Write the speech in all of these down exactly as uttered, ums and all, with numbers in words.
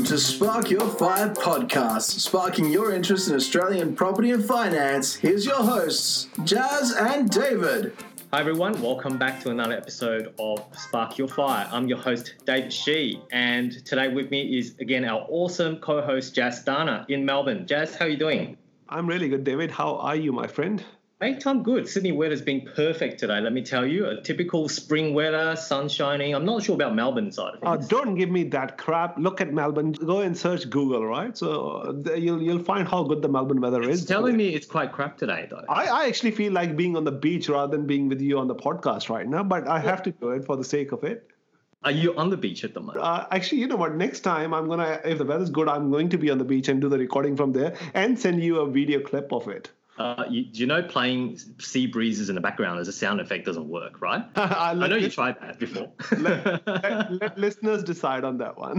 to Spark Your Fire podcast, sparking your interest in Australian property and finance. Here's your hosts, Jazz and David. Hi everyone, welcome back to another episode of Spark Your Fire. I'm your host, David Shee, and today with me is again our awesome co-host, Jazz Dana in Melbourne. Jazz, how are you doing? I'm really good, David. How are you, my friend? Mate, I'm good. Sydney weather's been perfect today, let me tell you. A typical spring weather, sun shining. I'm not sure about Melbourne side of Uh, things. don't give me that crap. Look at Melbourne. Go and search Google, right? So uh, you'll you'll find how good the Melbourne weather It's is. telling me it's quite crap today, though. I, I actually feel like being on the beach rather than being with you on the podcast right now, but I have to do it for the sake of it. Are you on the beach at the moment? Uh, actually, you know what? Next time, I'm gonna, if the weather's good, I'm going to be on the beach and do the recording from there and send you a video clip of it. Uh, you, you know playing sea breezes in the background as a sound effect doesn't work, right? I I know you tried that before. let, let, let listeners decide on that one.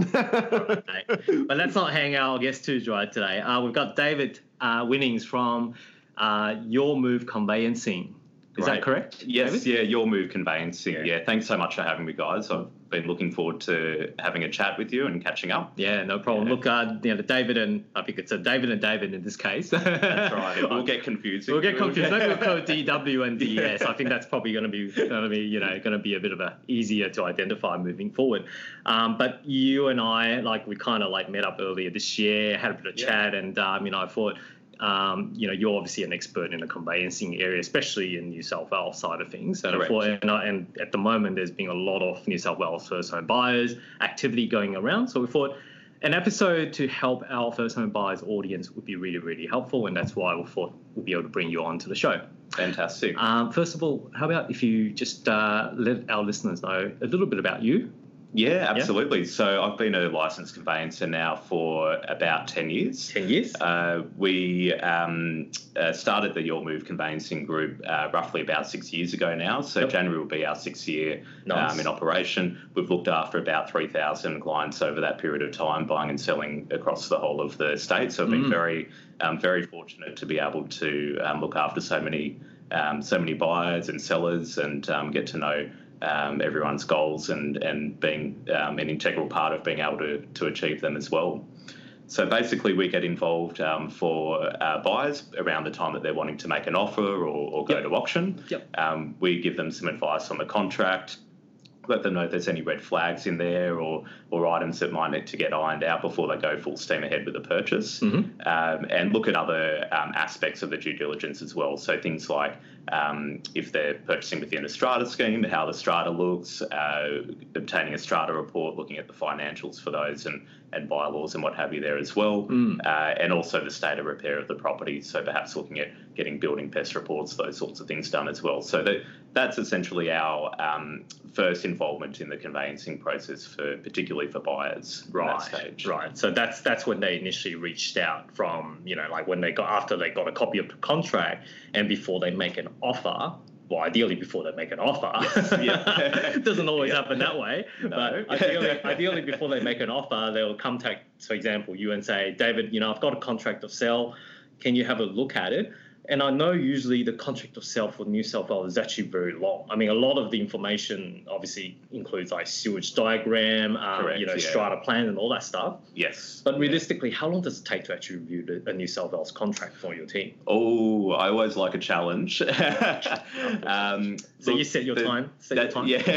Okay. But let's not hang our guest too dry today. Uh, we've got David uh, Winnings from uh, Your Move Conveyancing. Is Great. that correct? Yes, David? yeah, Your Move Conveyancing. Yeah. Yeah. Thanks so much for having me, guys. I've been looking forward to having a chat with you and catching up. Yeah, no problem. Yeah. Look, uh, you know, David and I think it's a David and David in this case. That's right. It will get confusing. We'll get confused. Maybe we'll call D W and D S. I think that's probably going to be going to be you know going to be a bit of a easier to identify moving forward. Um, but you and I, like, we kind of like met up earlier this year, had a bit of Yeah. chat, and um, you know, I thought. Um, you know, you're obviously an expert in the conveyancing area, especially in New South Wales side of things. And, I Correct. thought, and, I, and at the moment, there's been a lot of New South Wales first home buyers activity going around. So we thought an episode to help our first home buyers audience would be really, really helpful. And that's why we thought we'd be able to bring you on to the show. Fantastic. Um, first of all, how about if you just uh, let our listeners know a little bit about you? Yeah, absolutely. So I've been a licensed conveyancer now for about ten years. ten years? Uh, we um, uh, started the Your Move Conveyancing Group uh, roughly about six years ago now. So Yep. January will be our sixth year Nice. um, in operation. We've looked after about three thousand clients over that period of time, buying and selling across the whole of the state. So I've been Mm. very, um, very fortunate to be able to um, look after so many, um, so many buyers and sellers, and um, get to know Um, everyone's goals and and being um, an integral part of being able to to achieve them as well. So basically, we get involved um, for uh, buyers around the time that they're wanting to make an offer or, or go Yep. to auction. Yep. Um, we give them some advice on the contract, let them know if there's any red flags in there or or items that might need to get ironed out before they go full steam ahead with the purchase, Mhm. um, and look at other um, aspects of the due diligence as well. So things like um, if they're purchasing within a strata scheme, how the strata looks, uh, obtaining a strata report, looking at the financials for those and, and bylaws and what have you there as well, Mm. uh, and also the state of repair of the property. So perhaps looking at getting building pest reports, those sorts of things done as well. So that that's essentially our um, first involvement in the conveyancing process, for particularly for buyers at Right, that stage. right. So that's that's when they initially reached out from, you know, like when they got after they got a copy of the contract and before they make an offer. Well, ideally before they make an offer. Yeah. It doesn't always Yeah. happen that way. No. But ideally, ideally before they make an offer, they'll contact, for example, you and say, David, you know, I've got a contract of sale. Can you have a look at it? And I know usually the contract of sale for New South Wales is actually very long. I mean, a lot of the information obviously includes like sewage diagram, um, Correct, you know, yeah. strata plan and all that stuff. Yes. But realistically, how long does it take to actually review the, a New South Wales contract for your team? Oh, I always like a challenge. um, So you look, set your the- time. Set your that- time. Yeah.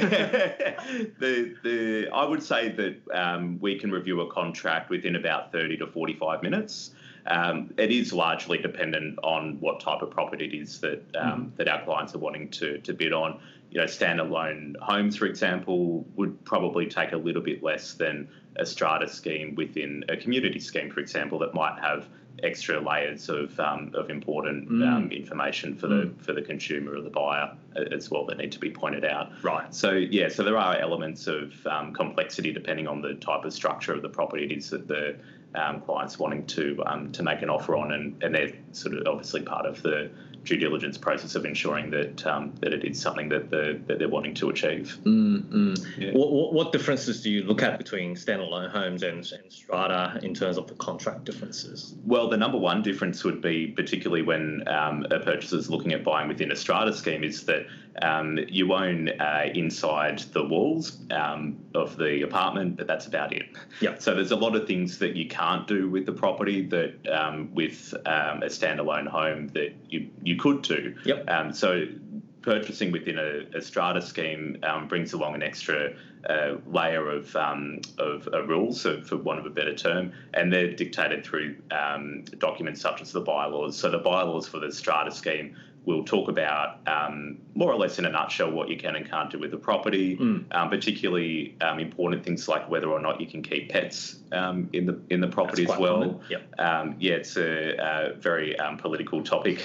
the the I would say that um, we can review a contract within about thirty to forty-five minutes. Um, it is largely dependent on what type of property it is that um, that our clients are wanting to to bid on. You know, standalone homes, for example, would probably take a little bit less than a strata scheme within a community scheme, for example, that might have extra layers of um, of important Mm. um, information for the for the consumer or the buyer as well that need to be pointed out. Right. So yeah, so there are elements of um, complexity depending on the type of structure of the property it is that the um, client's wanting to um, to make an offer on, and, and they're sort of obviously part of the due diligence process of ensuring that um, that it is something that the that they're wanting to achieve. Mm, mm. Yeah. What, what, what differences do you look at between standalone homes and, and strata in terms of the contract differences? Well, the number one difference would be, particularly when um, a purchaser is looking at buying within a strata scheme, is that um, you own uh, inside the walls um, of the apartment, but that's about it. Yeah. So there's a lot of things that you can't do with the property that um, with um, a standalone home that you, you could do. Yep. Um, so purchasing within a, a strata scheme um, brings along an extra uh, layer of um, of uh, rules, so for want of a better term, and they're dictated through um, documents such as the bylaws. So the bylaws for the strata scheme will talk about um, more or less in a nutshell what you can and can't do with the property, Mm. um, particularly um, important things like whether or not you can keep pets um, in the in the property That's as quite well. common. Yep. Um, yeah, it's a, a very um, political topic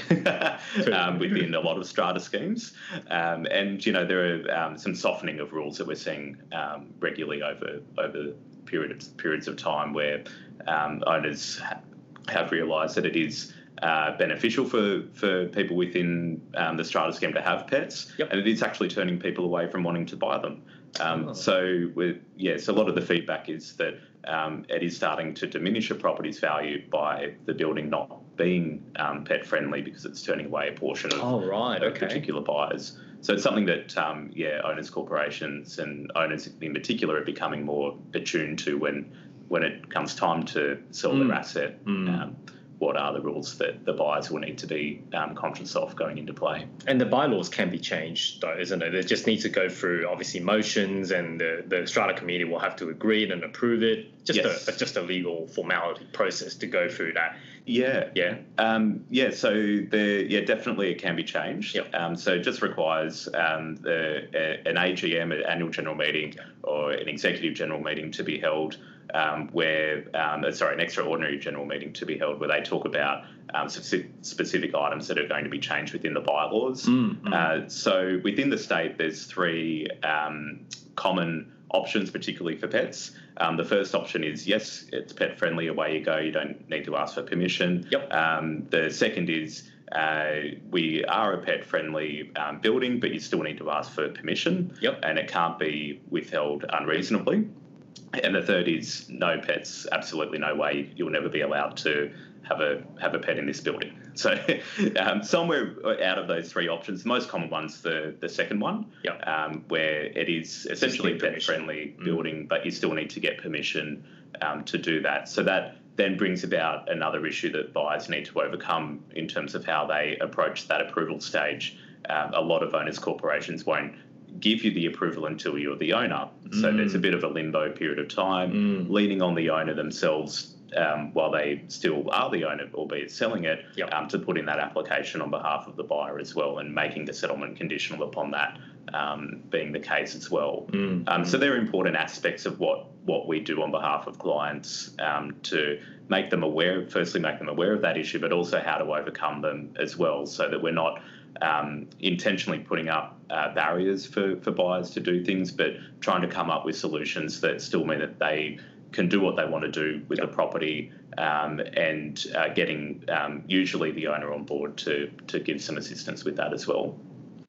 um, within a lot of strata schemes, um, and you know there are um, some softening of rules that we're seeing um, regularly over over period of, periods of time where um, owners ha- have realised that it is uh, beneficial for, for people within um, the strata scheme to have pets, Yep. and it is actually turning people away from wanting to buy them. Um, Oh. So, with, yes, a lot of the feedback is that um, it is starting to diminish a property's value by the building not being um, pet friendly because it's turning away a portion of, Oh, right. of Okay. particular buyers. So it's something that, um, yeah, owners, corporations, and owners in particular are becoming more attuned to when when it comes time to sell Mm. their asset. Mm. Um, what are the rules that the buyers will need to be um, conscious of going into play? And the bylaws can be changed, though, isn't it? It just needs to go through, obviously, motions, and the, the strata committee will have to agree and approve it. Just Yes. a just a legal formality process to go through that. Yeah. Yeah. Um, yeah, so the yeah definitely it can be changed. Yep. Um, so it just requires um, the, a, an A G M, an annual general meeting, or an executive general meeting to be held, um, where um, uh, sorry, an extraordinary general meeting to be held where they talk about um, specific, specific items that are going to be changed within the bylaws. Mm, mm. Uh, so within the state, there's three um, common options, particularly for pets. Um, the first option is, yes, it's pet friendly, away you go, you don't need to ask for permission. Yep. Um, the second is, uh, we are a pet friendly um, building, but you still need to ask for permission. Yep. And it can't be withheld unreasonably. And the third is, no pets, absolutely no way, you'll never be allowed to have a have a pet in this building. So um, somewhere out of those three options, the most common one's the, the second one, Yep. um, where it is essentially a need permission. pet-friendly Mm. building, but you still need to get permission um, to do that. So that then brings about another issue that buyers need to overcome in terms of how they approach that approval stage. Um, a lot of owners' corporations won't give you the approval until you're the owner. So Mm. there's a bit of a limbo period of time, Mm. leaning on the owner themselves um, while they still are the owner, albeit selling it, Yep. um, to put in that application on behalf of the buyer as well, and making the settlement conditional upon that um, being the case as well. Mm. Um, so they're important aspects of what, what we do on behalf of clients um, to make them aware, firstly make them aware of that issue, but also how to overcome them as well, so that we're not um, intentionally putting up uh, barriers for, for buyers to do things, but trying to come up with solutions that still mean that they can do what they want to do with Yep. the property, um, and uh, getting um, usually the owner on board to to give some assistance with that as well.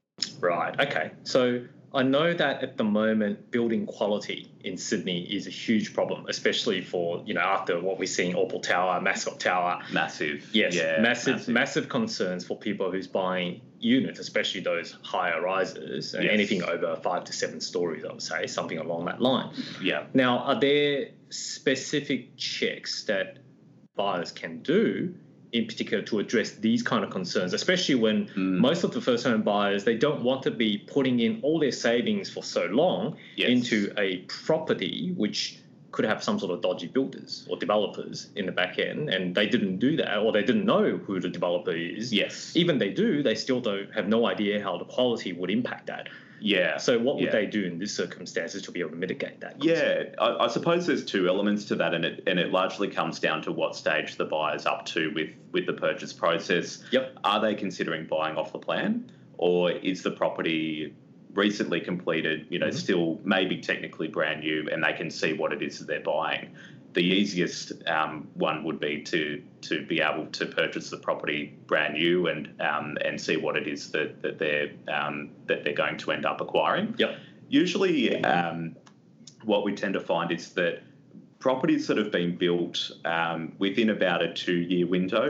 Right. Okay. So I know that at the moment, building quality in Sydney is a huge problem, especially for, you know, after what we're seeing, Opal Tower, Mascot Tower. Massive. Yes, Yeah, massive, massive, concerns for people who's buying units, especially those higher rises, and Yes. anything over five to seven stories, I would say, something along that line. Yeah. Now, are there specific checks that buyers can do in particular to address these kind of concerns, especially when Mm. most of the first home buyers, they don't want to be putting in all their savings for so long Yes. into a property which could have some sort of dodgy builders or developers in the back end, and they didn't do that, or they didn't know who the developer is. Yes. Even they do, they still don't have no idea how the quality would impact that. Yeah. So what would Yeah. they do in this circumstances to be able to mitigate that? Yeah, I, I suppose there's two elements to that, and it and it largely comes down to what stage the buyer's up to with, with the purchase process. Yep. Are they considering buying off the plan, or is the property recently completed, you know, Mhm. still maybe technically brand new, and they can see what it is that they're buying? The easiest um, one would be to to be able to purchase the property brand new and um, and see what it is that that they're um, that they're going to end up acquiring. Yep. Usually, um, what we tend to find is that properties that have been built um, within about a two-year window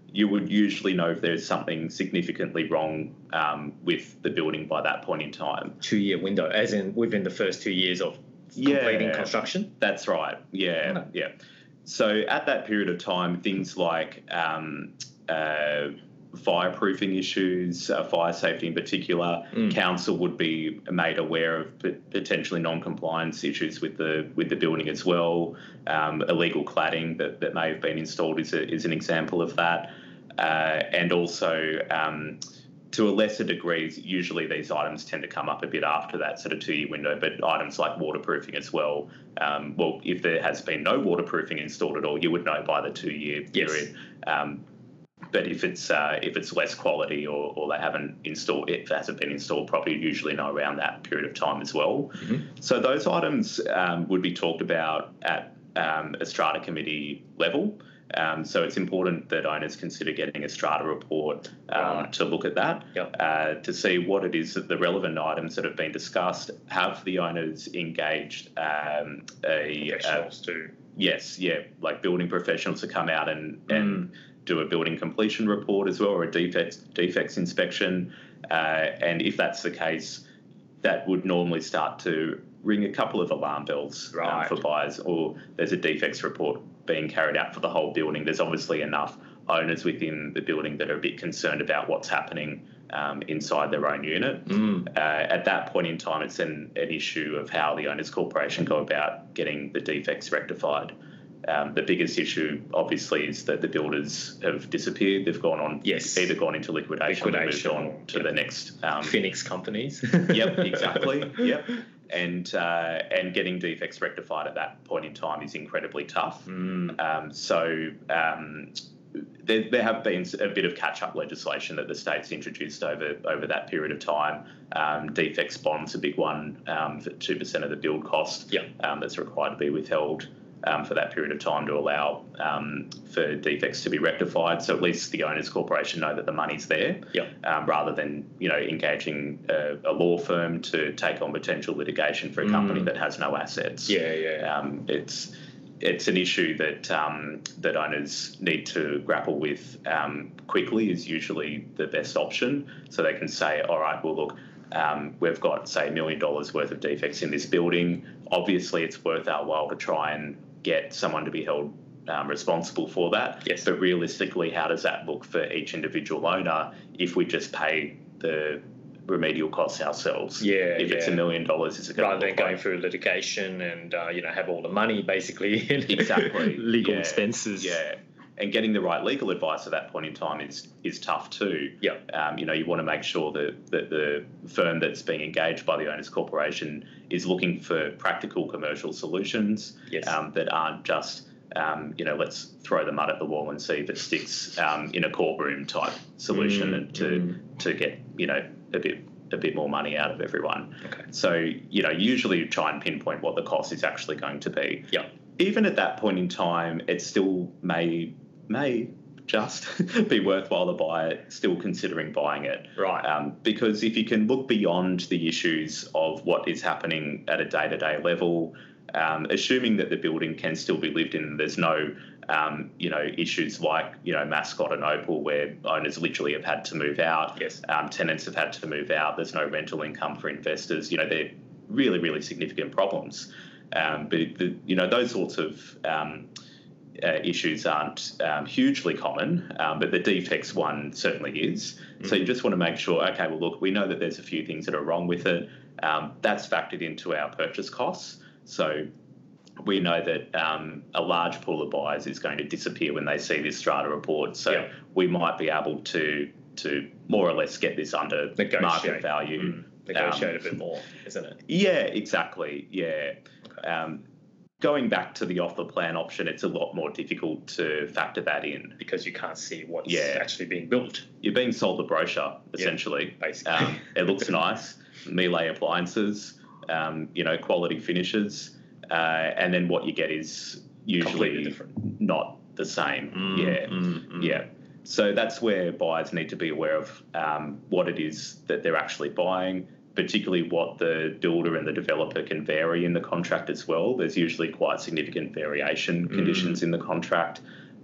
you would usually know if there's something significantly wrong um, with the building by that point in time. Two-year window, as in within the first two years of completing Yeah. construction? That's right. Yeah, Okay. yeah. So at that period of time, things like um, uh, fireproofing issues, uh, fire safety in particular, Mm. council would be made aware of p- potentially non-compliance issues with the with the building as well. Um, illegal cladding that, that may have been installed is a, is an example of that, uh, and also. Um, To a lesser degree, usually these items tend to come up a bit after that sort of two-year window, but items like waterproofing as well. Um, well, if there has been no waterproofing installed at all, you would know by the two-year Yes. period. Um, but if it's uh, if it's less quality or, or they haven't installed it hasn't been installed properly, you usually know around that period of time as well. Mm-hmm. So those items um, would be talked about at um, a strata committee level. Um, so it's important that owners consider getting a strata report um, Right. to look at that, Yep. uh, to see what it is that the relevant items that have been discussed. Have the owners engaged um, a, a Professionals too. yes, yeah, like building professionals to come out and, Mm. and do a building completion report as well, or a defects defects inspection. Uh, and if that's the case, that would normally start to ring a couple of alarm bells um, Right. for buyers. Or there's a defects report being carried out for the whole building. There's obviously enough owners within the building that are a bit concerned about what's happening um, inside their own unit. Mm. Uh, at that point in time, it's an, an issue of how the owners corporation go about getting the defects rectified. Um, the biggest issue, obviously, is that the builders have disappeared. They've gone on, Yes. either gone into liquidation, Liquidation, or moved on to yep. the next. Um, Phoenix companies. yep, exactly. Yep. And uh, and getting defects rectified at that point in time is incredibly tough. Mm. Um, so um, there, there have been a bit of catch-up legislation that the state's introduced over over that period of time. Um, defects bond's a big one, um, for two percent of the build cost. Yep. Um, that's required to be withheld um, for that period of time to allow um, for defects to be rectified. So at least the owners corporation know that the money's there, Yep. um, rather than you know engaging a, a law firm to take on potential litigation for a company Mm. that has no assets. Yeah, yeah. Um, it's it's an issue that um, that owners need to grapple with um, quickly. Is usually the best option, so they can say, all right, well look. Um, we've got, say, a million dollars worth of defects in this building. Obviously, it's worth our while to try and get someone to be held um, responsible for that. Yes. But realistically, how does that look for each individual owner if we just pay the remedial costs ourselves? Yeah, If it's a yeah. million dollars, is it going Rather to than look going like through litigation and uh, you know have all the money basically in Exactly, legal yeah, expenses. Yeah, and getting the right legal advice at that point in time is is tough too. Yeah. Um, you know, you want to make sure that, that the firm that's being engaged by the owners corporation is looking for practical commercial solutions Yes. um, that aren't just um, you know, let's throw the mud at the wall and see if it sticks um, in a courtroom type solution Mm, and to mm. to get you know a bit a bit more money out of everyone. Okay. So you know, usually you try and pinpoint what the cost is actually going to be. Yeah. Even at that point in time, it still may may just be worthwhile the buyer still considering buying it. Right. Um, because if you can look beyond the issues of what is happening at a day-to-day level, um, assuming that the building can still be lived in, there's no um, you know issues like you know Mascot and Opal where owners literally have had to move out. Yes. Um, tenants have had to move out. There's no rental income for investors. You know, they're really really significant problems. Um, but the, you know those sorts of um, Uh, issues aren't um, hugely common, um, but the defects one certainly is. Mm-hmm. So you just want to make sure, okay, well, look, we know that there's a few things that are wrong with it. Um, that's factored into our purchase costs. So we know that um, a large pool of buyers is going to disappear when they see this strata report. So Yeah. we might be able to to more or less get this under Negotiate. market value. Mm. Negotiate Um, a bit more, isn't it? Yeah, exactly. Yeah. Um, Going back to the off-the-plan option, it's a lot more difficult to factor that in. Because you can't see what's Yeah. actually being built, You're being sold a brochure, essentially. basically. Um, it looks nice, Miele appliances, um, you know, quality finishes, uh, and then what you get is Completely usually different. not the same. Mm, yeah, mm, mm. yeah. So that's where buyers need to be aware of um, what it is that they're actually buying, particularly what the builder and the developer can vary in the contract as well. There's usually quite significant variation conditions in the contract.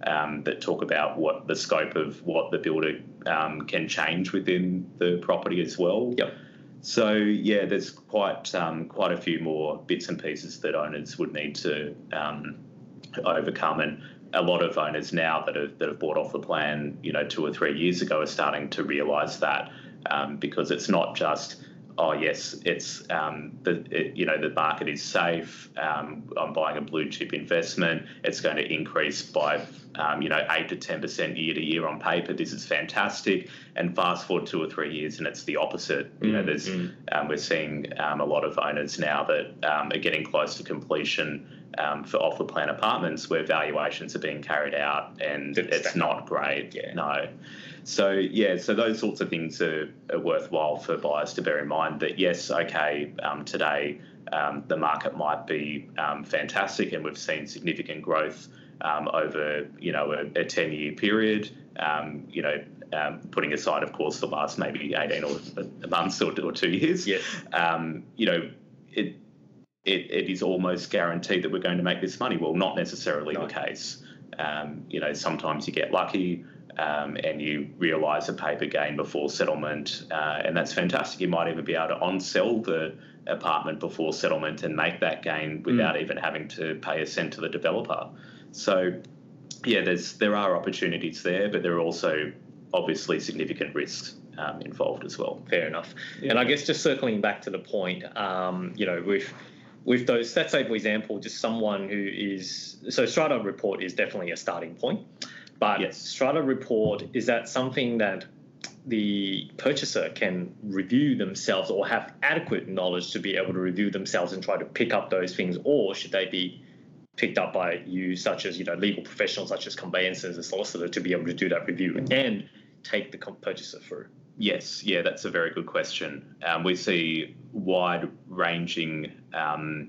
um, that talk about what the scope of what the builder um, can change within the property as well. Yep. So yeah, there's quite um, quite a few more bits and pieces that owners would need to um, overcome, and a lot of owners now that have that have bought off the plan, you know, two or three years ago, are starting to realise that um, because it's not just, oh yes, it's um, the it, you know the market is safe. Um, I'm buying a blue chip investment. It's going to increase by um, you know eight to ten percent year to year on paper. This is fantastic. And fast forward two or three years, and it's the opposite. You know, there's um, we're seeing um, a lot of owners now that um, are getting close to completion um, for off the plan apartments where valuations are being carried out, and Didn't it's stack not up. great. Yeah. No. So, yeah, so those sorts of things are, are worthwhile for buyers to bear in mind that, yes, okay, um, today um, the market might be um, fantastic and we've seen significant growth um, over, you know, a, a ten-year period, um, you know, um, putting aside, of course, the last maybe eighteen or months or, or two years. Yes. Um, you know, it, it it is almost guaranteed that we're going to make this money. Well, not necessarily No. the case. Um, you know, sometimes you get lucky. Um, and you realise a paper gain before settlement, uh, and that's fantastic. You might even be able to on-sell the apartment before settlement and make that gain without mm. even having to pay a cent to the developer. So, yeah, there's there are opportunities there, but there are also obviously significant risks um, involved as well. Fair enough. Yeah. And I guess just circling back to the point, um, you know, with with those, let's say, for example, just someone who is, so Strata report is definitely a starting point. But yes. Strata report, is that something that the purchaser can review themselves or have adequate knowledge to be able to review themselves and try to pick up those things, or should they be picked up by you, such as, you know, legal professionals such as conveyancers, a solicitor, to be able to do that review and take the purchaser through? Yes, yeah, that's a very good question. Um, we see wide-ranging um,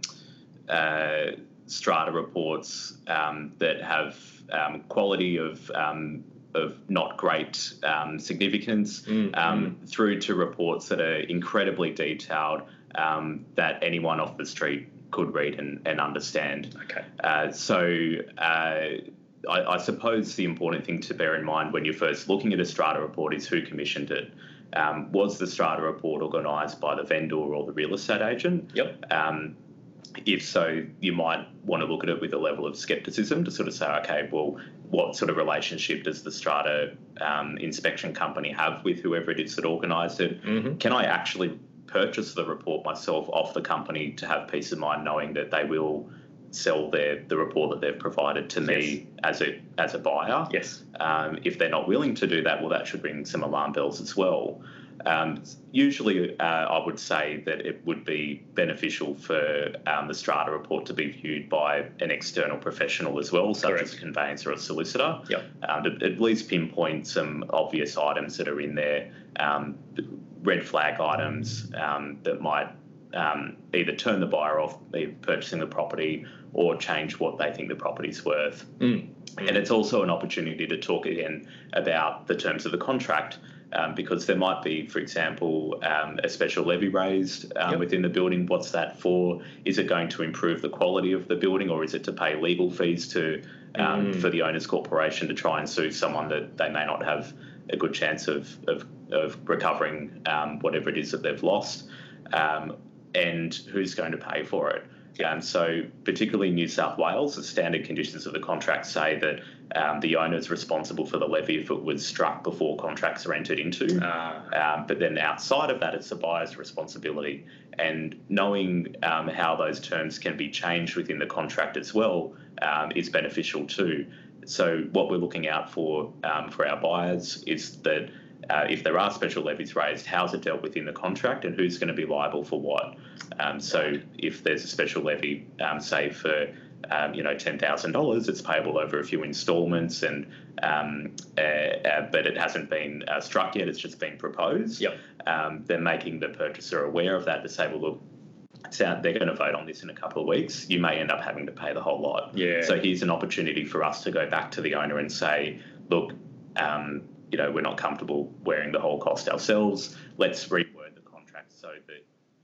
uh, strata reports um, that have um, quality of um, of not great um, significance, mm, um, mm. through to reports that are incredibly detailed um, that anyone off the street could read and, and understand. Okay. Uh, so. Uh, I, I suppose the important thing to bear in mind when you're first looking at a strata report is who commissioned it. Um, was the strata report organised by the vendor or the real estate agent? Yep. Um, if so, you might want to look at it with a level of scepticism to sort of say, okay, well, what sort of relationship does the strata um, inspection company have with whoever it is that organised it? Mm-hmm. Can I actually purchase the report myself off the company to have peace of mind knowing that they will sell their the report that they've provided to me yes. as a as a buyer? Yes. Um, if they're not willing to do that, well, that should ring some alarm bells as well. Um, usually, uh, I would say that it would be beneficial for um, the strata report to be viewed by an external professional as well, such Correct. as a conveyancer or a solicitor. Yep. Um, to at least pinpoint some obvious items that are in there, um, red flag items um, that might um, either turn the buyer off purchasing the property or change what they think the property's worth. Mm. Mm. And it's also an opportunity to talk again about the terms of the contract, um, because there might be, for example, um, a special levy raised um, yep. within the building. What's that for? Is it going to improve the quality of the building, or is it to pay legal fees to um, mm. for the owners' corporation to try and sue someone that they may not have a good chance of, of, of recovering um, whatever it is that they've lost? Um, and who's going to pay for it? Um, so particularly in New South Wales, the standard conditions of the contract say that um, the owner is responsible for the levy if it was struck before contracts are entered into. Ah. Um, but then outside of that, it's the buyer's responsibility. And knowing um, how those terms can be changed within the contract as well um, is beneficial too. So what we're looking out for um, for our buyers is that Uh, if there are special levies raised, how's it dealt with in the contract and who's going to be liable for what? Um, so if there's a special levy, um, say for um, you know ten thousand dollars, it's payable over a few instalments, and um, uh, uh, but it hasn't been uh, struck yet. It's just been proposed. Yep. Um, then making the purchaser aware of that to say, well, look, it's out, they're going to vote on this in a couple of weeks. You may end up having to pay the whole lot. Yeah. So here's an opportunity for us to go back to the owner and say, look. Um, You know, we're not comfortable wearing the whole cost ourselves. Let's reword the contract so that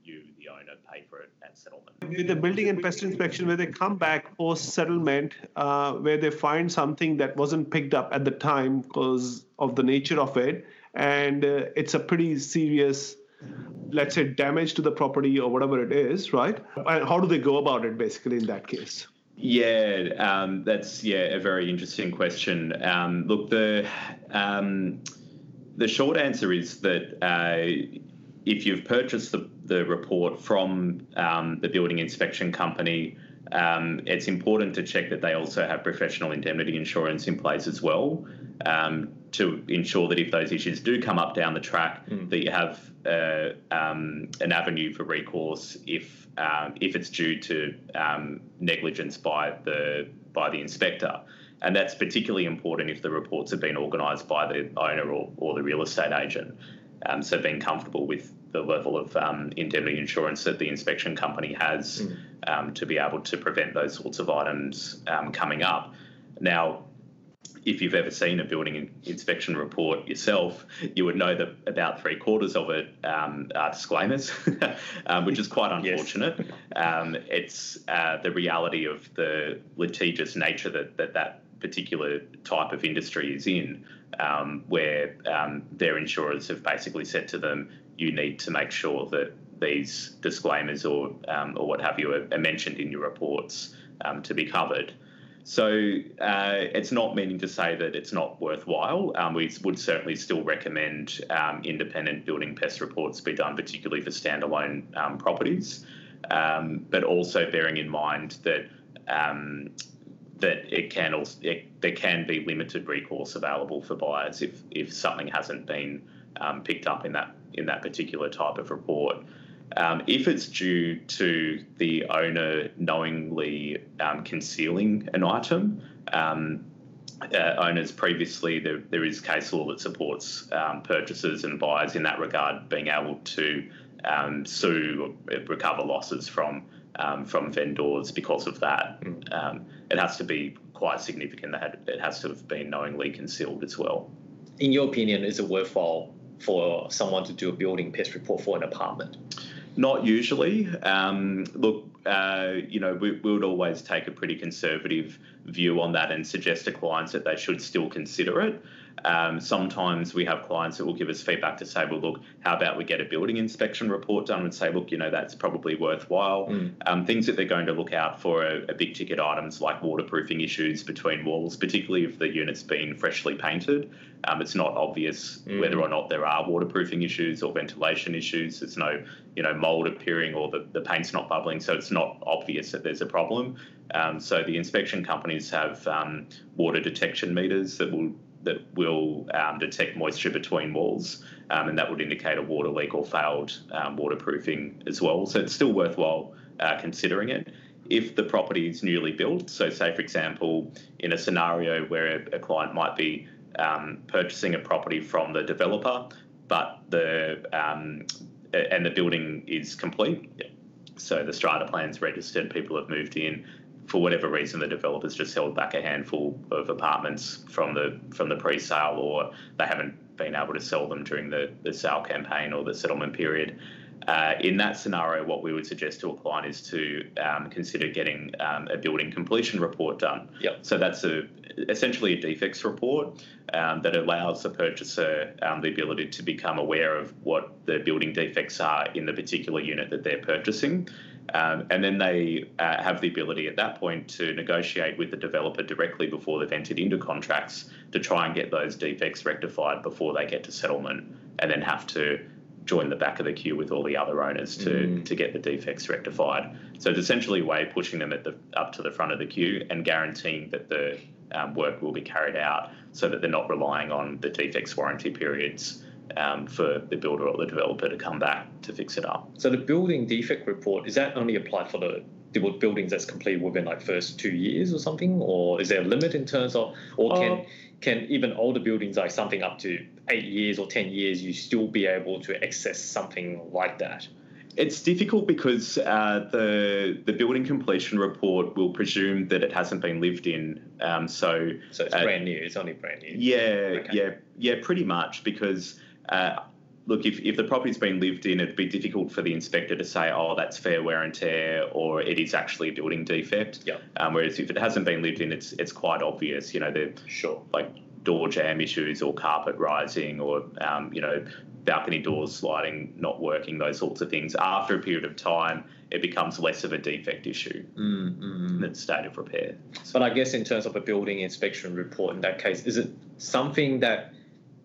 you, the owner, pay for it at settlement. With the building and pest inspection, where they come back post-settlement, uh, where they find something that wasn't picked up at the time because of the nature of it, and uh, it's a pretty serious, let's say, damage to the property or whatever it is, right? And how do they go about it, basically, in that case? Yeah, um, that's yeah a very interesting question. Um, look, the um, the short answer is that uh, if you've purchased the, the report from um, the building inspection company, um, it's important to check that they also have professional indemnity insurance in place as well, um, to ensure that if those issues do come up down the track, mm. that you have uh, um, an avenue for recourse if um, if it's due to um, negligence by the by the inspector. And that's particularly important if the reports have been organised by the owner or, or the real estate agent. Um, so being comfortable with the level of um, indemnity insurance that the inspection company has mm. um, to be able to prevent those sorts of items um, coming up. Now, if you've ever seen a building inspection report yourself, you would know that about three quarters of it um, are disclaimers, um, which is quite unfortunate. Yes. Um, it's uh, the reality of the litigious nature that that, that particular type of industry is in, um, where um, their insurers have basically said to them, you need to make sure that these disclaimers or um, or what have you are, are mentioned in your reports um, to be covered. So uh, it's not meaning to say that it's not worthwhile. Um, we would certainly still recommend um, independent building pest reports be done, particularly for standalone um, properties, um, but also bearing in mind that um, that it can also, it, there can be limited recourse available for buyers if if something hasn't been um, picked up in that in that particular type of report. Um, if it's due to the owner knowingly um, concealing an item, um, uh, owners previously, there, there is case law that supports um, purchasers and buyers in that regard being able to um, sue or recover losses from um, from vendors because of that. Mm. Um, it has to be quite significant that it has to have been knowingly concealed as well. In your opinion, is it worthwhile for someone to do a building pest report for an apartment? Not usually. Um, look, uh, you know, we, we would always take a pretty conservative view on that and suggest to clients that they should still consider it. Um, sometimes we have clients that will give us feedback to say, well, look, how about we get a building inspection report done and say, look, you know, that's probably worthwhile. Mm. Um, things that they're going to look out for are, are big ticket items like waterproofing issues between walls, particularly if the unit's been freshly painted. Um, it's not obvious mm. whether or not there are waterproofing issues or ventilation issues. There's no, you know, mould appearing or the, the paint's not bubbling, so it's not obvious that there's a problem. Um, so the inspection companies have um, water detection meters that will that will um, detect moisture between walls, um, and that would indicate a water leak or failed um, waterproofing as well. So it's still worthwhile uh, considering it. If the property is newly built, so say, for example, in a scenario where a, a client might be um, purchasing a property from the developer, but the um, and the building is complete, so the strata plan's registered, people have moved in. For whatever reason, the developer's just held back a handful of apartments from the from the pre-sale, or they haven't been able to sell them during the, the sale campaign or the settlement period. Uh, in that scenario, what we would suggest to a client is to um, consider getting um, a building completion report done. Yep. So that's a essentially a defects report um, that allows the purchaser um, the ability to become aware of what the building defects are in the particular unit that they're purchasing. Um, and then they uh, have the ability at that point to negotiate with the developer directly before they've entered into contracts to try and get those defects rectified before they get to settlement, and then have to join the back of the queue with all the other owners to, mm. to get the defects rectified. So it's essentially a way of pushing them at the up to the front of the queue and guaranteeing that the um, work will be carried out so that they're not relying on the defects warranty periods Um, for the builder or the developer to come back to fix it up. So the building defect report, is that only applied for the, the buildings that's completed within like first two years or something, or is there a limit in terms of, or can uh, can even older buildings like something up to eight years or ten years, you still be able to access something like that? It's difficult because uh, the the building completion report will presume that it hasn't been lived in. Um, so so it's uh, brand new. It's only brand new. Yeah, okay. yeah, yeah, pretty much because. Uh, look, if, if the property's been lived in, it'd be difficult for the inspector to say, oh, that's fair wear and tear, or it is actually a building defect. Yeah. Um, whereas if it hasn't been lived in, it's it's quite obvious. You know, the Sure. like door jam issues or carpet rising or um, you know, balcony doors sliding, not working, those sorts of things. After a period of time, it becomes less of a defect issue Mm, mm. than state of repair. But I guess in terms of a building inspection report, in that case, is it something that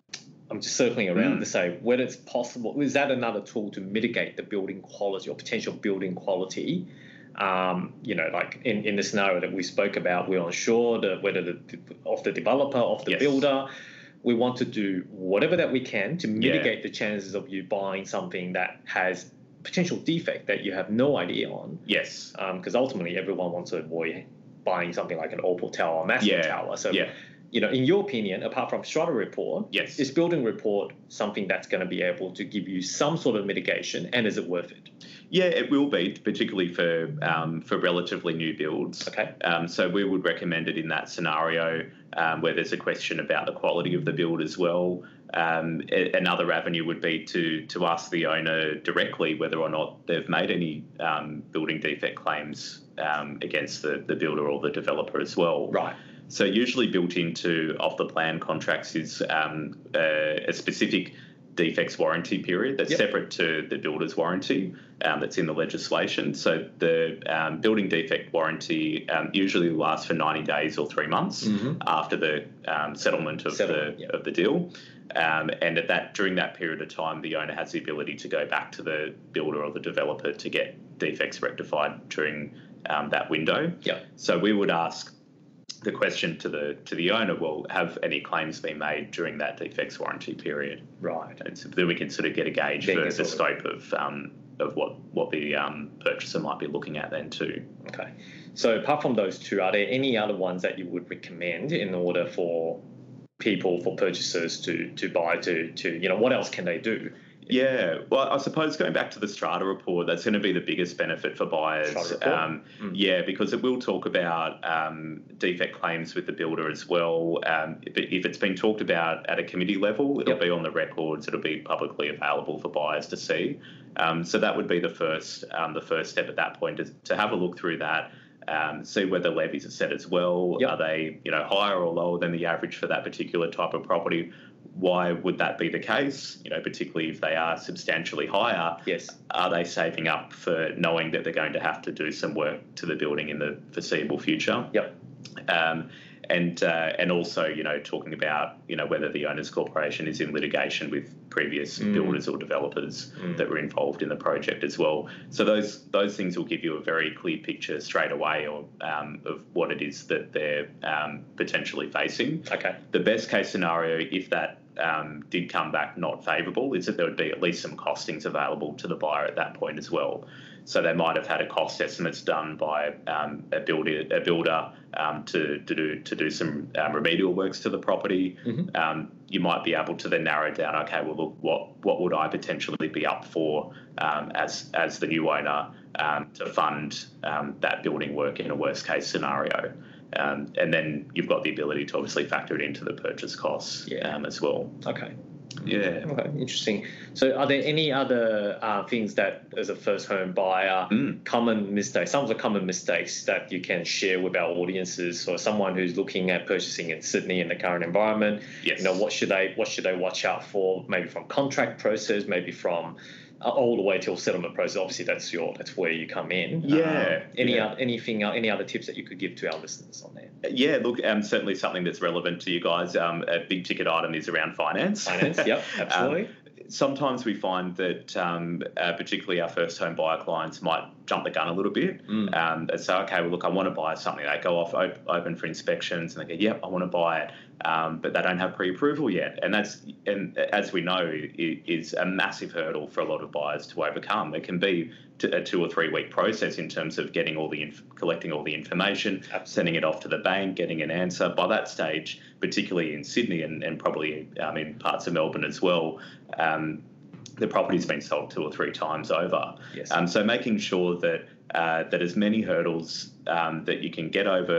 I'm just circling around Mm. to say whether it's possible? Is that another tool to mitigate the building quality or potential building quality? Um, you know, like in, in the scenario that we spoke about, we're unsure the, whether the of the developer, of the Yes. builder. We want to do whatever that we can to mitigate the chances of you buying something that has potential defect that you have no idea on. Yes. Because ultimately, everyone wants to avoid buying something like an Opal Tower or Mascot Yeah. Tower. So, Yeah. you know, in your opinion, apart from strata report, Yes. is building report something that's going to be able to give you some sort of mitigation, and is it worth it? Yeah, it will be, particularly for um, for relatively new builds. Okay. Um, so we would recommend it in that scenario um, where there's a question about the quality of the build as well. Um, a- another avenue would be to to ask the owner directly whether or not they've made any um, building defect claims um, against the, the builder or the developer as well. Right. So usually built into off-the-plan contracts is um, a, a specific defects warranty period that's Yep. separate to the builder's warranty um, that's in the legislation. So the um, building defect warranty um, usually lasts for ninety days or three months Mhm. after the um, settlement of Settlement, the yep. of the deal. Um, and at that during that period of time, the owner has the ability to go back to the builder or the developer to get defects rectified during um, that window. Yep. So we would ask the question to the to the owner, well, have any claims been made during that defects warranty period? Right. And so then we can sort of get a gauge Then for you the sort of- scope of um, of what what the um, purchaser might be looking at then too. Okay. So apart from those two, are there any other ones that you would recommend in order for people, for purchasers to to buy, to to you know, what else can they do? Yeah, well, I suppose going back to the strata report, that's going to be the biggest benefit for buyers. Strata report? Um, Mm. Yeah, because it will talk about um, defect claims with the builder as well. Um, if, it, if it's been talked about at a committee level, it'll Yep. be on the records. It'll be publicly available for buyers to see. Um, so that would be the first um, the first step at that point, is to have a look through that. Um, see whether levies are set as well. Yep. Are they, you know, higher or lower than the average for that particular type of property? Why would that be the case? You know, particularly if they are substantially higher. Yes. Are they saving up for knowing that they're going to have to do some work to the building in the foreseeable future? Yep. Um, and uh, and also, you know, talking about, you know, whether the owners corporation is in litigation with previous Mm. builders or developers Mm. that were involved in the project as well. So those those things will give you a very clear picture straight away of um, of what it is that they're um, potentially facing. Okay. The best case scenario, if that um, did come back not favourable, is that there would be at least some costings available to the buyer at that point as well. So they might have had a cost estimates done by um, a builder, a builder um, to, to do to do some um, remedial works to the property. Mhm. Um, you might be able to then narrow down. Okay, well, look, what what would I potentially be up for um, as as the new owner um, to fund um, that building work in a worst case scenario. Um, and then you've got the ability to obviously factor it into the purchase costs Yeah. um, as well. Okay. Yeah. Okay. Interesting. So, are there any other uh, things that, as a first home buyer, Mm. common mistakes, some of the common mistakes that you can share with our audiences, or someone who's looking at purchasing in Sydney in the current environment? Yes. You know, what should they what should they watch out for? Maybe from contract process, maybe from uh, all the way till settlement process. Obviously, that's your that's where you come in. Yeah, Um, any yeah. other, anything uh, any other tips that you could give to our listeners on there? Yeah, look, um, certainly something that's relevant to you guys. Um, a big ticket item is around finance. Finance. Yep. Absolutely. Um, sometimes we find that um, uh, particularly our first home buyer clients might jump the gun a little bit Mm. um, and say, okay, well, look, I want to buy something. They go off op- open for inspections and they go, yep, I want to buy it. Um, but they don't have pre-approval yet. And that's, and as we know, it is a massive hurdle for a lot of buyers to overcome. It can be t- a two or three week process in terms of getting all the, inf- collecting all the information, sending it off to the bank, getting an answer. By that stage, particularly in Sydney and, and probably um, in parts of Melbourne as well, um, the property's been sold two or three times over. Yes. Um, so making sure that uh, that as many hurdles um, that you can get over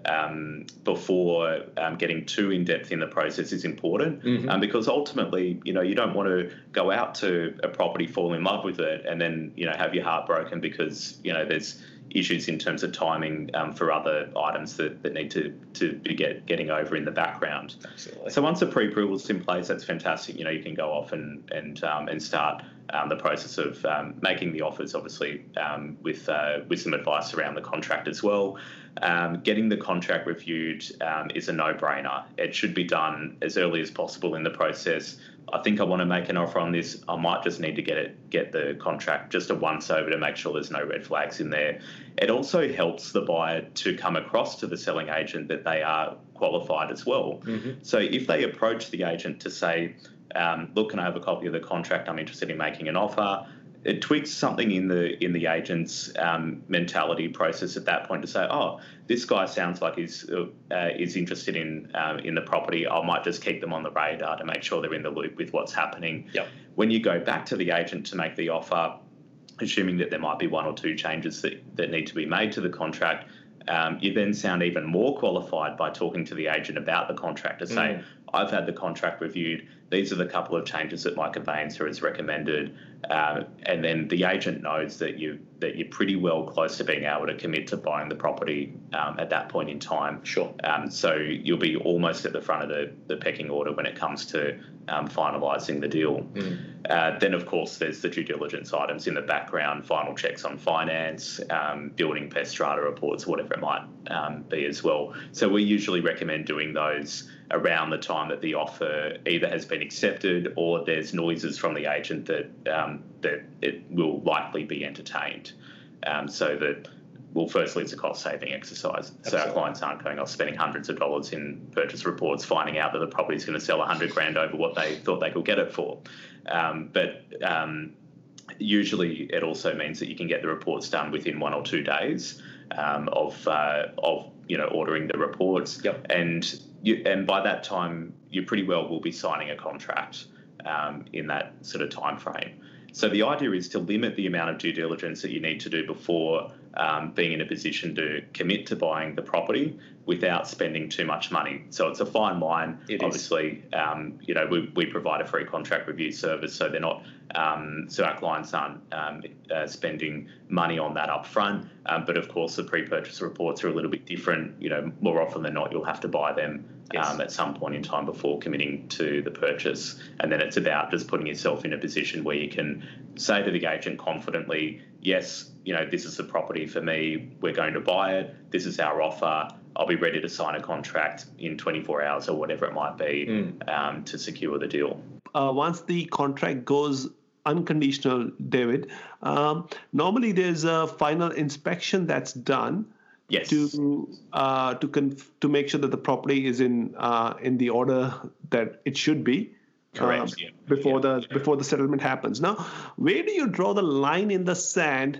um, before um, getting too in depth in the process is important, Mm-hmm. um, because ultimately, you know, you don't want to go out to a property, fall in love with it, and then, you know, have your heart broken because, you know, there's issues in terms of timing um, for other items that, that need to to be get, getting over in the background. Absolutely. So once the pre-approval is in place, that's fantastic. You know, you can go off and and um, and start um, the process of um, making the offers, obviously um, with uh, with some advice around the contract as well. Um, getting the contract reviewed um, is a no-brainer. It should be done as early as possible in the process. I think I want to make an offer on this. I might just need to get it, get the contract just a once over to make sure there's no red flags in there. It also helps the buyer to come across to the selling agent that they are qualified as well. Mm-hmm. So if they approach the agent to say, um, look, can I have a copy of the contract? I'm interested in making an offer. It tweaks something in the in the agent's um, mentality process at that point to say, oh, this guy sounds like he's uh, is interested in um, in the property. I might just keep them on the radar to make sure they're in the loop with what's happening. Yep. When you go back to the agent to make the offer, assuming that there might be one or two changes that, that need to be made to the contract, um, you then sound even more qualified by talking to the agent about the contract to say, Mm. I've had the contract reviewed. These are the couple of changes that my conveyancer has recommended. Um, and then the agent knows that you that you're pretty well close to being able to commit to buying the property um, at that point in time. Sure. Um, so you'll be almost at the front of the, the pecking order when it comes to um, finalising the deal. Mm. Uh, then, of course, there's the due diligence items in the background, final checks on finance, um, building pest strata reports, whatever it might um, be as well. So we usually recommend doing those around the time that the offer either has been accepted or there's noises from the agent that um, that it will likely be entertained. Um, so that, well, firstly, it's a cost-saving exercise. So Absolutely. our clients aren't going off spending hundreds of dollars in purchase reports, finding out that the property is going to sell a hundred grand over what they thought they could get it for. Um, but um, usually, it also means that you can get the reports done within one or two days um, of uh, of you know ordering the reports. Yep. And you, and by that time, you pretty well will be signing a contract um, in that sort of time frame. So the idea is to limit the amount of due diligence that you need to do before um, being in a position to commit to buying the property without spending too much money. So it's a fine line. It is. Obviously, um, you know, we, we provide a free contract review service, so they're not, um, so our clients aren't um, uh, spending money on that up front. Um, but of course, the pre-purchase reports are a little bit different. You know, more often than not, you'll have to buy them Yes. um, at some point in time before committing to the purchase. And then it's about just putting yourself in a position where you can say to the agent confidently, yes, you know, this is the property for me. We're going to buy it. This is our offer. I'll be ready to sign a contract in twenty-four hours or whatever it might be Mm. um, to secure the deal. Uh, once the contract goes unconditional, David, um, normally there's a final inspection that's done. Yes. To uh, to conf- to make sure that the property is in uh, in the order that it should be. Correct, um, yeah. Before Yeah, the yeah. before the settlement happens. Now, where do you draw the line in the sand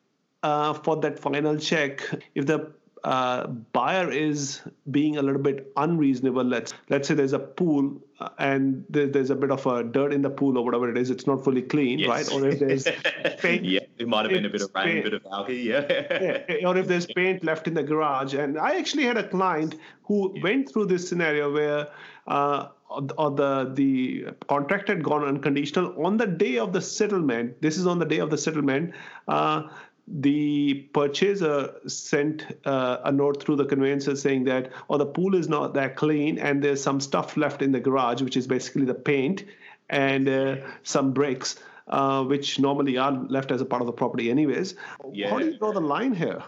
uh, for that final check? If the uh, buyer is being a little bit unreasonable, let's let's say there's a pool uh, and there, there's a bit of a dirt in the pool or whatever it is, it's not fully clean, Yes. right? Or if there's paint, yeah, it might have been a bit of rain, a paint. bit of algae, yeah. Yeah, or if there's paint left in the garage. And I actually had a client who went through this scenario where uh, or the the contract had gone unconditional on the day of the settlement. This is on the day of the settlement. Uh, the purchaser sent uh, a note through the conveyancer saying that, oh, the pool is not that clean and there's some stuff left in the garage, which is basically the paint and uh, some bricks, uh, which normally are left as a part of the property anyways. Yeah. How do you draw the line here?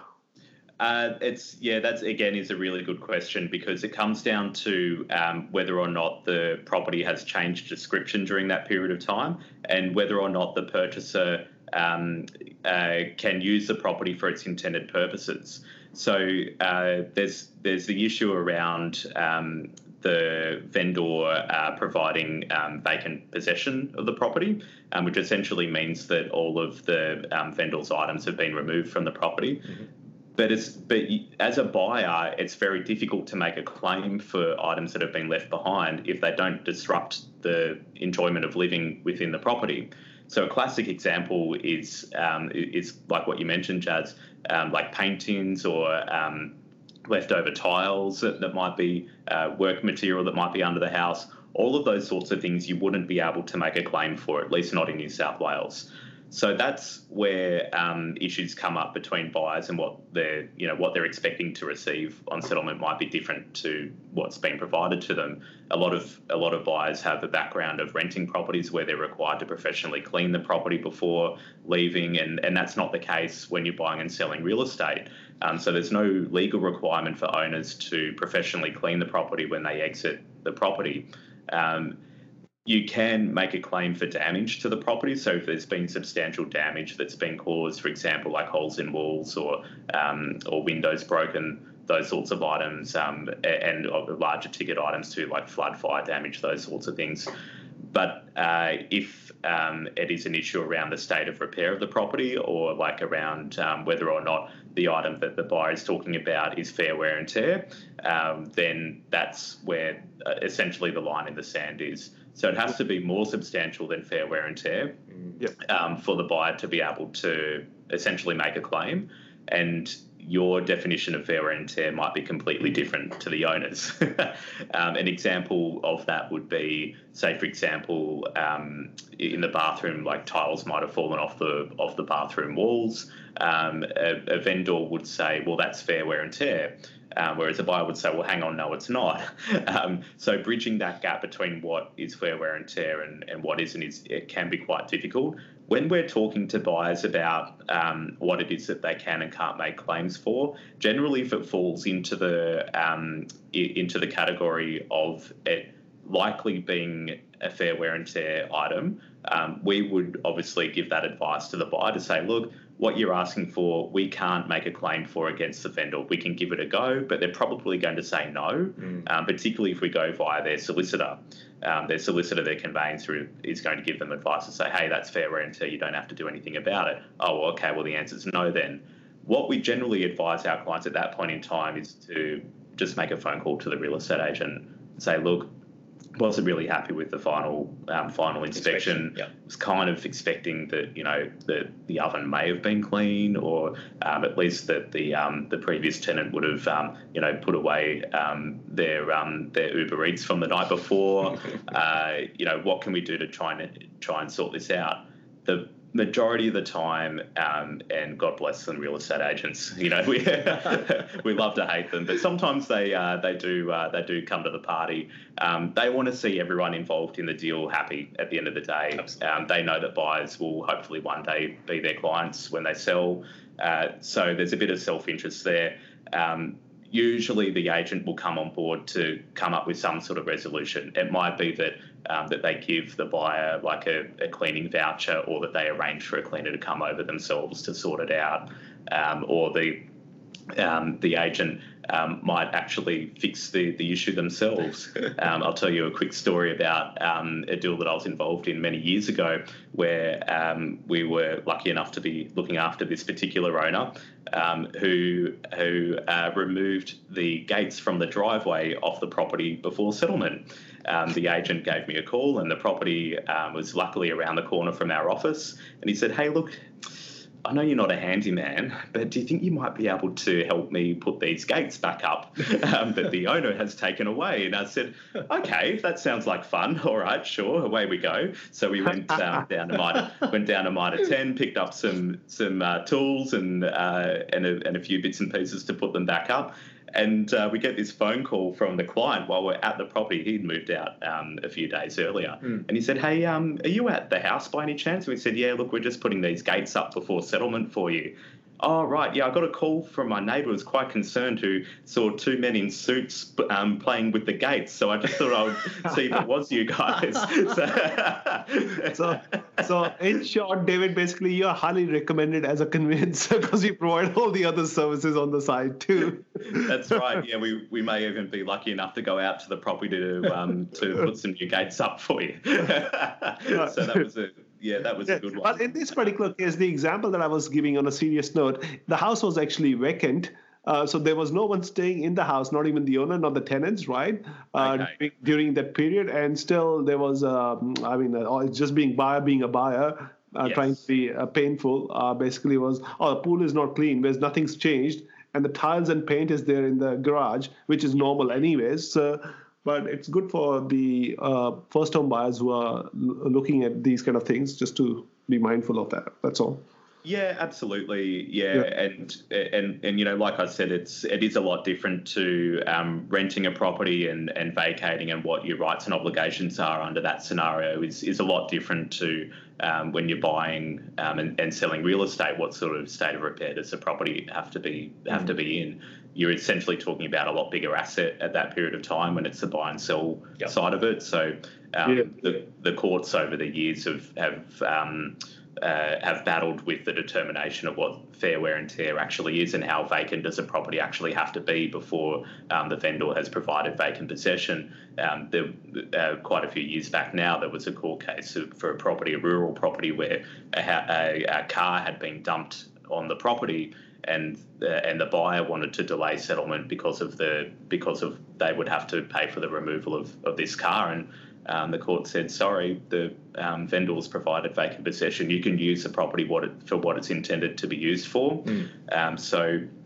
Uh, it's yeah, that's again is a really good question because it comes down to um, whether or not the property has changed description during that period of time, and whether or not the purchaser um, uh, can use the property for its intended purposes. So uh, there's there's the issue around um, the vendor uh, providing um, vacant possession of the property, um, which essentially means that all of the um, vendor's items have been removed from the property. Mm-hmm. But it's but as a buyer, it's very difficult to make a claim for items that have been left behind if they don't disrupt the enjoyment of living within the property. So a classic example is um, is like what you mentioned, Jazz, um, like paintings or um, leftover tiles that, that might be uh, work material that might be under the house. All of those sorts of things you wouldn't be able to make a claim for, at least not in New South Wales. So that's where um, issues come up between buyers and what they're, you know, what they're expecting to receive on settlement might be different to what's being provided to them. A lot of a lot of buyers have a background of renting properties where they're required to professionally clean the property before leaving, and, and that's not the case when you're buying and selling real estate. Um, so there's no legal requirement for owners to professionally clean the property when they exit the property. Um, You can make a claim for damage to the property. So if there's been substantial damage that's been caused, for example, like holes in walls or um, or windows broken, those sorts of items, um, and larger ticket items too, like flood, fire damage, those sorts of things. But uh, if um, it is an issue around the state of repair of the property, or like around um, whether or not the item that the buyer is talking about is fair wear and tear, um, then that's where uh, essentially the line in the sand is. So it has to be more substantial than fair wear and tear Yep. um, for the buyer to be able to essentially make a claim. And your definition of fair wear and tear might be completely different to the owner's. um, an example of that would be, say, for example, um, in the bathroom, like tiles might have fallen off the off the bathroom walls. Um, a, a vendor would say, well, that's fair wear and tear. Um, whereas a buyer would say, well, hang on, no, it's not. um, so bridging that gap between what is fair wear and tear and, and what isn't, is, it can be quite difficult. When we're talking to buyers about um, what it is that they can and can't make claims for, generally if it falls into the um, into the category of it likely being a fair wear and tear item, um, we would obviously give that advice to the buyer to say, look, what you're asking for, we can't make a claim for against the vendor. We can give it a go, but they're probably going to say no, mm. um, particularly if we go via their solicitor. Um, their solicitor, their conveyancer, is going to give them advice to say, hey, that's fair wear and tear, you don't have to do anything about it. Oh, well, okay, well, the answer's no then. What we generally advise our clients at that point in time is to just make a phone call to the real estate agent and say, look, wasn't really happy with the final um, final inspection. inspection yeah. Was kind of expecting that, you know, the the oven may have been clean, or um, at least that the um, the previous tenant would have um, you know put away um, their um, their Uber Eats from the night before. uh, you know, what can we do to try and try and sort this out? The majority of the time, um, and God bless them, real estate agents. You know, we we love to hate them, but sometimes they uh, they do uh, they do come to the party. Um, they want to see everyone involved in the deal happy at the end of the day. Um, they know that buyers will hopefully one day be their clients when they sell. Uh, so there's a bit of self-interest there. Um, Usually the agent will come on board to come up with some sort of resolution. It might be that um, that they give the buyer like a, a cleaning voucher, or that they arrange for a cleaner to come over themselves to sort it out, um, or the um, the agent um, might actually fix the, the issue themselves. Um, I'll tell you a quick story about um, a deal that I was involved in many years ago, where um, we were lucky enough to be looking after this particular owner um, who who uh, removed the gates from the driveway off the property before settlement. Um, the agent gave me a call, and the property um, was luckily around the corner from our office. And he said, hey, look, I know you're not a handyman, but do you think you might be able to help me put these gates back up um, that the owner has taken away? And I said, okay, that sounds like fun. All right, sure, away we go. So we went um, down to Mitre, went down to Mitre ten, picked up some some uh, tools and uh, and, a, and a few bits and pieces to put them back up. And uh, we get this phone call from the client while we're at the property. He'd moved out um, a few days earlier. Mm. And he said, hey, um, are you at the house by any chance? And we said, yeah, look, we're just putting these gates up before settlement for you. Oh, right, yeah, I got a call from my neighbour who was quite concerned, who saw two men in suits um, playing with the gates. So I just thought I would see if it was you guys. so, so, so, in short, David, basically you are highly recommended as a conveyancer because you provide all the other services on the side too. That's right. Yeah, we, we may even be lucky enough to go out to the property to um, to put some new gates up for you. So that was a... Yeah, that was yeah. a good one. But in this particular case, the example that I was giving on a serious note, the house was actually vacant. Uh, so there was no one staying in the house, not even the owner, not the tenants, right? Uh, okay. during, during that period. And still there was, um, I mean, uh, just being buyer, being a buyer, uh, yes. trying to be uh, painful, uh, basically was, oh, the pool is not clean, there's nothing's changed. and the tiles and paint is there in the garage, which is normal anyways. So, but it's good for the uh, first home buyers who are l- looking at these kind of things, just to be mindful of that. That's all. Yeah, absolutely. Yeah. Yeah. and and and you know, like I said, it's it is a lot different to um, renting a property and, and vacating, and what your rights and obligations are under that scenario is is a lot different to um, when you're buying um, and, and selling real estate. What sort of state of repair does the property have to be have to be in? You're essentially talking about a lot bigger asset at that period of time when it's the buy and sell Yep. side of it. So um, Yeah. the the courts over the years have have um, Uh, have battled with the determination of what fair wear and tear actually is, and how vacant does a property actually have to be before um, the vendor has provided vacant possession. Um, there, uh, quite a few years back now, there was a court case of, for a property, a rural property, where a, a, a car had been dumped on the property, and uh, and the buyer wanted to delay settlement because of the because of they would have to pay for the removal of, of this car. And Um, the court said, sorry, the um, vendor's provided vacant possession. You can use the property what it, for what it's intended to be used for. Mm. Um, so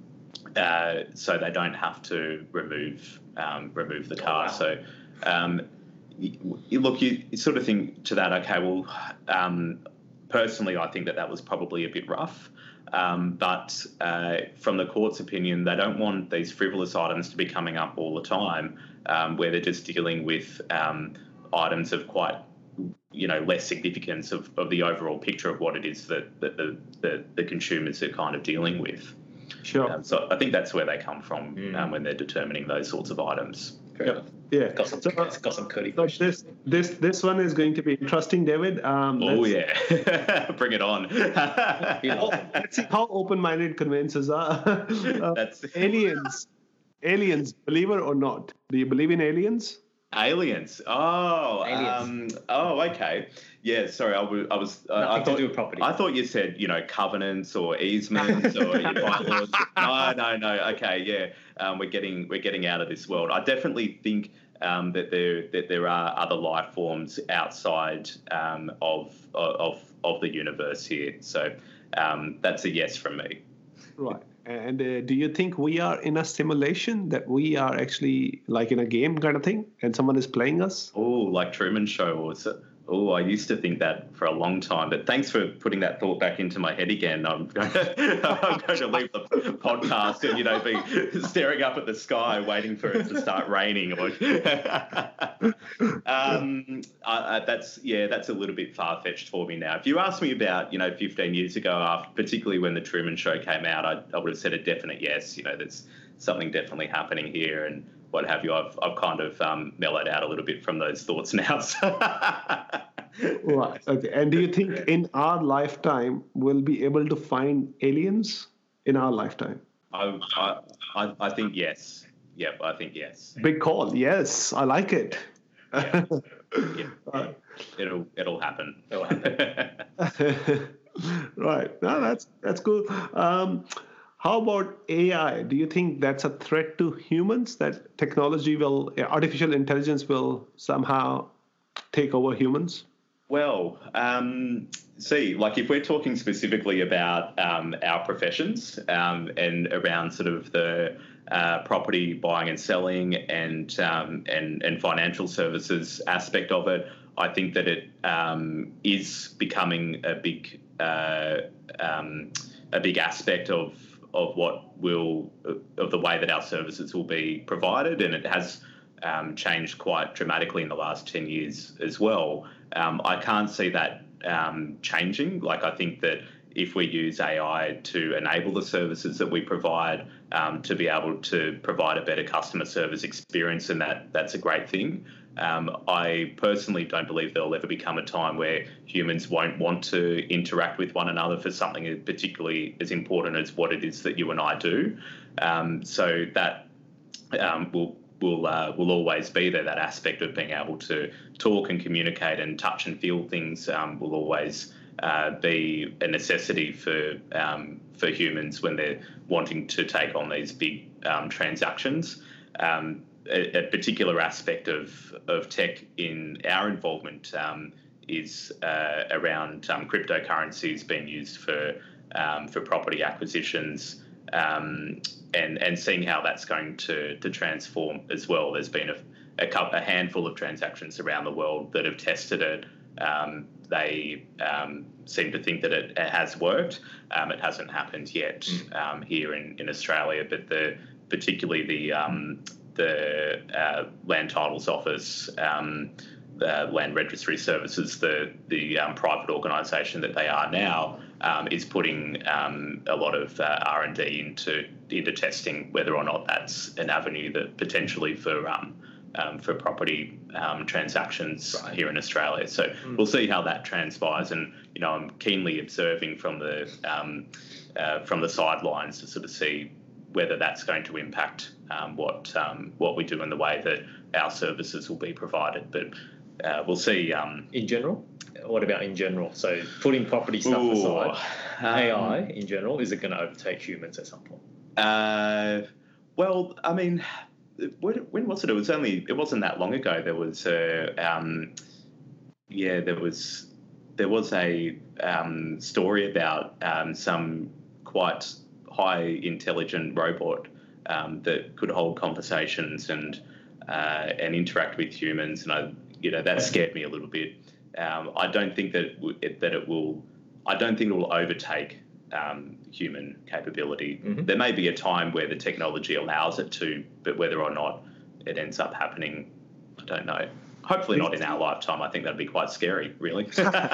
uh, so they don't have to remove um, remove the car. Oh, wow. So um, you, you look, you, you sort of think to that, okay, well, um, personally, I think that that was probably a bit rough. Um, but uh, from the court's opinion, they don't want these frivolous items to be coming up all the time, um, where they're just dealing with um, items of quite, you know, less significance of, of the overall picture of what it is that, that the, the, the consumers are kind of dealing with. Sure. Um, so I think that's where they come from Mm. um, when they're determining those sorts of items. Fair Yeah. enough. Yeah. Got some, So, uh, got some curly so questions. this this this one is going to be interesting, David. Um, Oh, let's- yeah. Bring it on. Let's see how open-minded conveyances are. Uh, That's aliens, aliens, believer or not? Do you believe in aliens? aliens. Oh, Aliens. Um, oh, okay. Yeah, sorry, I was. I, was, uh, I Nothing to thought do with property. I thought you said, you know, covenants or easements or your bylaws. No, no, no. Okay, yeah. Um, we're getting we're getting out of this world. I definitely think um, that there that there are other life forms outside um, of of of the universe here. So um, that's a yes from me. Right. And uh, do you think we are in a simulation, that we are actually like in a game kind of thing, and someone is playing us? Oh, like Truman Show, or so. Oh, I used to think that for a long time, but thanks for putting that thought back into my head again. I'm going to, I'm going to leave the podcast and, you know, be staring up at the sky waiting for it to start raining. um, I, I, that's, yeah, that's a little bit far-fetched for me now. If you asked me about, you know, fifteen years ago, after, particularly when the Truman Show came out, I, I would have said a definite yes. You know, there's something definitely happening here, and what have you. I've I've kind of um, mellowed out a little bit from those thoughts now. So. Right. Okay. And do you think in our lifetime we'll be able to find aliens in our lifetime? I, I I think yes. Yep, I think yes. Big call. Yes, I like it. Yeah. Yeah. It'll it'll happen. It'll happen. Right. No, that's that's cool. Um, how about A I? Do you think that's a threat to humans? That technology will, artificial intelligence will somehow take over humans? Well, um, see, like if we're talking specifically about um, our professions um, and around sort of the uh, property buying and selling and um, and and financial services aspect of it, I think that it um, is becoming a big uh, um, a big aspect of of what will of the way that our services will be provided, and it has um, changed quite dramatically in the last ten years as well. Um, I can't see that um, changing. Like, I think that if we use A I to enable the services that we provide, um, to be able to provide a better customer service experience, and that that's a great thing. Um, I personally don't believe there'll ever become a time where humans won't want to interact with one another for something particularly as important as what it is that you and I do. Um, so that um, will will uh, will always be there. That aspect of being able to talk and communicate and touch and feel things um, will always uh, be a necessity for um, for humans when they're wanting to take on these big um, transactions. Um, A, a particular aspect of, of tech in our involvement um, is uh, around um, cryptocurrencies being used for um, for property acquisitions, um, and and seeing how that's going to to transform as well. There's been a a, couple, a handful of transactions around the world that have tested it. Um, they um, seem to think that it, it has worked. Um, it hasn't happened yet um, here in, in Australia, but the particularly the um, the uh, Land Titles Office, um, the Land Registry Services, the the um, private organisation that they are now, um, is putting um, a lot of uh, R and D into into testing whether or not that's an avenue that potentially for um, Um, for property um, transactions right. here in Australia. So mm. we'll see how that transpires, and you know I'm keenly observing from the um, uh, from the sidelines to sort of see whether that's going to impact um, what um, what we do in the way that our services will be provided. But uh, we'll see. Um, in general, what about in general? So putting property stuff ooh, aside, um, A I in general, is it going to overtake humans at some point? Uh, well, I mean. When was it? It was only. It wasn't that long ago. There was a. Um, yeah, there was. There was a um, story about um, some quite high intelligent robot um, that could hold conversations and uh, and interact with humans, and I, you know, that scared me a little bit. Um, I don't think that it, that it will. I don't think it will overtake Um, human capability. Mm-hmm. There may be a time where the technology allows it to, but whether or not it ends up happening, I don't know. Hopefully not in our lifetime. I think that'd be quite scary, really.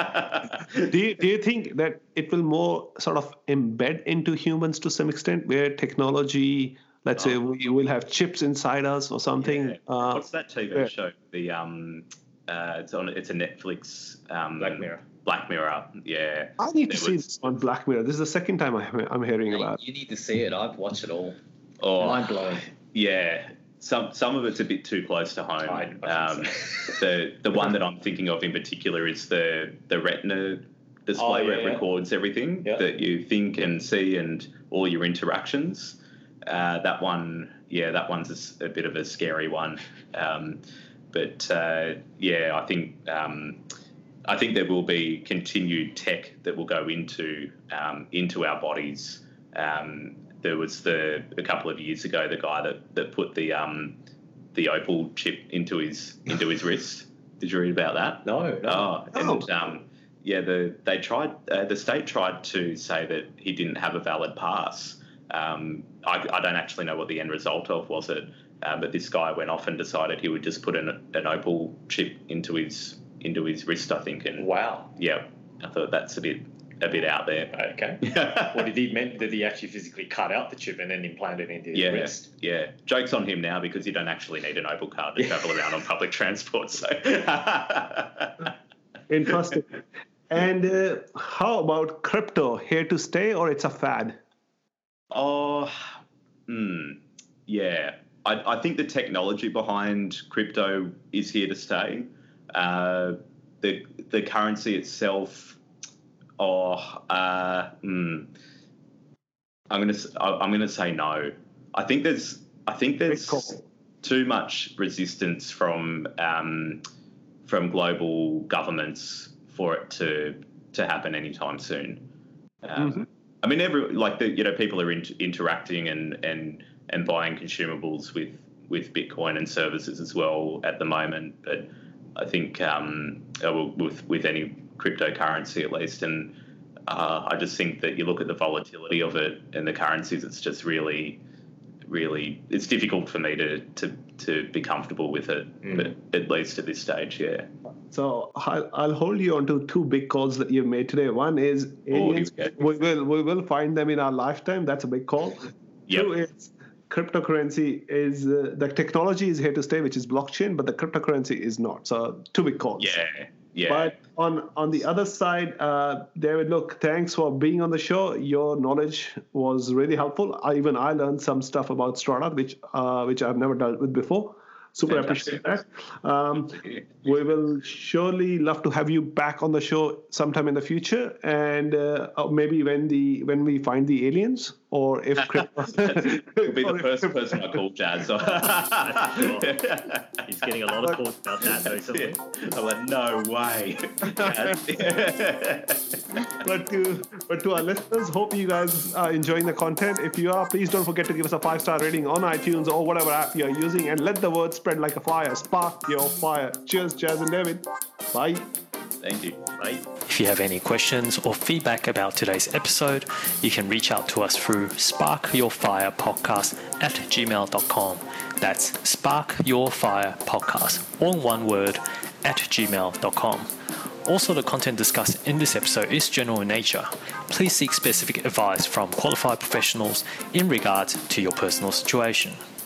do you, do you think that it will more sort of embed into humans to some extent, where technology, let's oh. say we will have chips inside us or something? Yeah. Uh, What's that T V yeah. show? The um, uh, it's on. It's a Netflix. Um, Black Mirror. Black Mirror, yeah. I need to see was, this on Black Mirror. This is the second time I'm hearing Mate, about it. You need to see it. I've watched it all. Oh, mind blowing. Yeah, some some of it's a bit too close to home. I, I um, the the one that I'm thinking of in particular is the the Retina display oh, yeah, where it yeah. records everything yeah. that you think and see and all your interactions. Uh, that one, yeah, that one's a, a bit of a scary one. Um, but uh, yeah, I think. Um, I think there will be continued tech that will go into um, into our bodies. Um, there was the a couple of years ago the guy that, that put the um, the Opal chip into his into his wrist. Did you read about that? No. no. Oh, and um, yeah, the they tried uh, the state tried to say that he didn't have a valid pass. Um, I, I don't actually know what the end result of was it, um, but this guy went off and decided he would just put an, an Opal chip into his. into his wrist, I think. And wow. Yeah, I thought that's a bit a bit out there. Okay. What did he meant? Did he actually physically cut out the chip and then implant it into his yeah, wrist? Yeah. Joke's on him now because you don't actually need an Opal card to travel around on public transport. So. Interesting. And uh, how about crypto? Here to stay, or it's a fad? Oh, hmm. Yeah. I, I think the technology behind crypto is here to stay. Uh, the the currency itself, oh, uh, mm, I'm gonna I'm gonna say no. I think there's I think there's too much resistance from um, from global governments for it to to happen anytime soon. Um, mm-hmm. I mean, every like the you know people are in, interacting and and and buying consumables with with Bitcoin and services as well at the moment, but. I think um, with with any cryptocurrency at least, and uh, I just think that you look at the volatility of it and the currencies, it's just really, really, it's difficult for me to to, to be comfortable with it, mm. but at least at this stage, yeah. So I'll, I'll hold you on to two big calls that you've made today. One is aliens. Oh, we will we will find them in our lifetime. That's a big call. Yep. Two is cryptocurrency is uh, the technology is here to stay, which is blockchain, but the cryptocurrency is not. So two big calls. Yeah, yeah. But on on the other side, uh, David, look, thanks for being on the show. Your knowledge was really helpful. I, even I learned some stuff about Strata, which uh, which I've never dealt with before. Super Fantastic. Appreciate that. Um, we will surely love to have you back on the show sometime in the future, and uh, maybe when the when we find the aliens. or if crypto. You'll be the first person I call, Jazz. So. He's getting a lot of calls about that recently. Yeah. I'm like, no way. but to but to our listeners, hope you guys are enjoying the content. If you are, please don't forget to give us a five-star rating on iTunes or whatever app you're using, and let the word spread like a fire. Spark your fire. Cheers, Jazz and David. Bye. Thank you. Right? If you have any questions or feedback about today's episode, you can reach out to us through sparkyourfirepodcast at gmail dot com. That's sparkyourfirepodcast, all one word, at gmail dot com. Also, the content discussed in this episode is general in nature. Please seek specific advice from qualified professionals in regards to your personal situation.